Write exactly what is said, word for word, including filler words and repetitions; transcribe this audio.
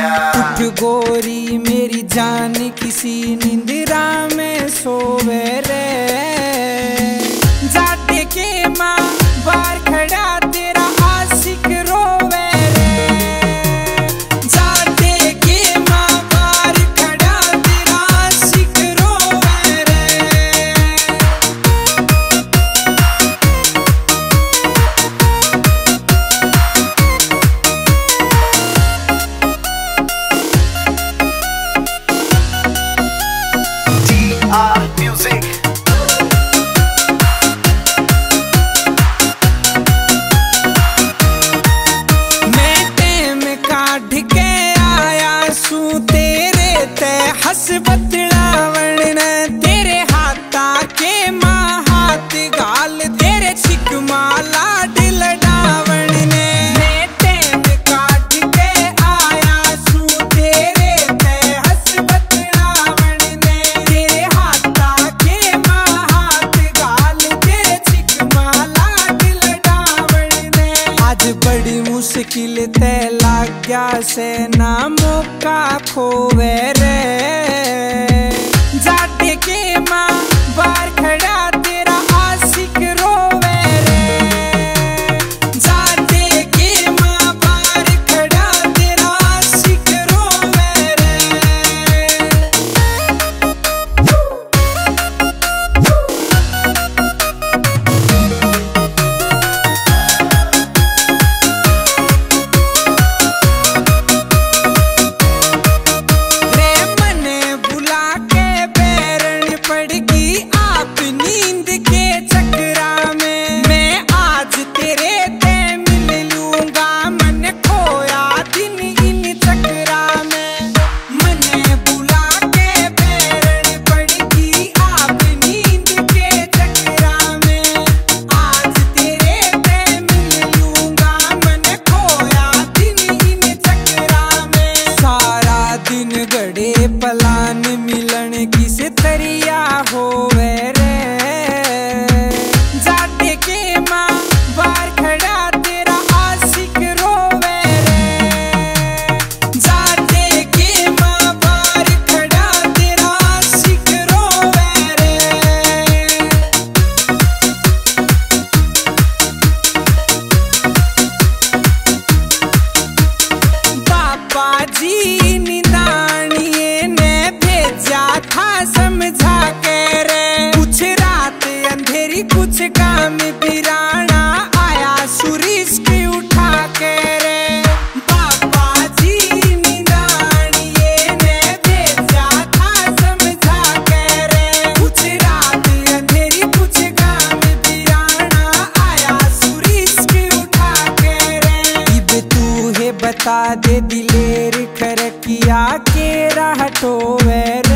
उठ गोरी मेरी जान किसी निंद्रा में सोवे रे, जाते के माँ बार खड़ा तेरा आशिक रोवे रे, जाते के माँ बार खड़ा तेरा आशिक रोवे रे। Music. मैं टेम काढ़ के आया सू तेरे ते हस बतलावण ने, तेरे हाथा के माँ हाथ गाल तेरे छिक माला दिल डावण ने। मैं टेम काढ़ के आया सू तेरे ते हस बतलावण ने, तेरे हाथा के माँ हाथ गाल तेरे छिक माला दिल डावण ने। आज बड़ी मुश्किल ते लाग गया से ना मौका खोवे रे, जाते के माँ बार खड़ा तेरा आशिक रोवे रे, जाते के माँ बार खड़ा तेरा आशिक रोवे रे। पलान मिलन किस तरिया होवे रे, जाते के माँ बार खड़ा तेरा आशिक रोवे रे, जाते के माँ बार खड़ा तेरा आशिक रोवे रे। बाबा जी निदानिए ने भेजा था समझा के रे, कुछ रात अंधेरी कुछ काम बिराना आया सुरीश की उठा के रे। बाबा जी निदानिए ने भेजा था समझा के रे, कुछ रात अंधेरी कुछ काम बिराना आया सुरीश की उठा के रे। इब तू है बता दे दिलेर खरकिया के राहटो वे रे।